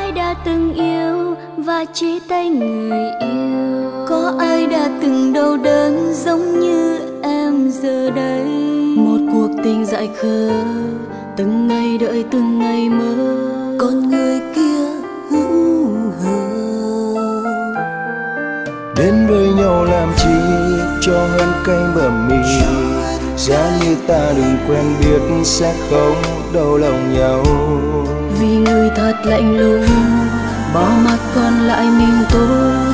ai đã từng yêu và chia tay người yêu? Có ai đã từng đau đớn giống như em giờ đây? Một cuộc tình dại khờ, từng ngày đợi từng ngày mơ, còn người kia hững hờ. Đến với nhau làm chi cho hơn cay bờ mi, giá như ta đừng quen biết sẽ không đau lòng nhau. Vì người thật lạnh lùng, bỏ mặt còn lại mình tôi.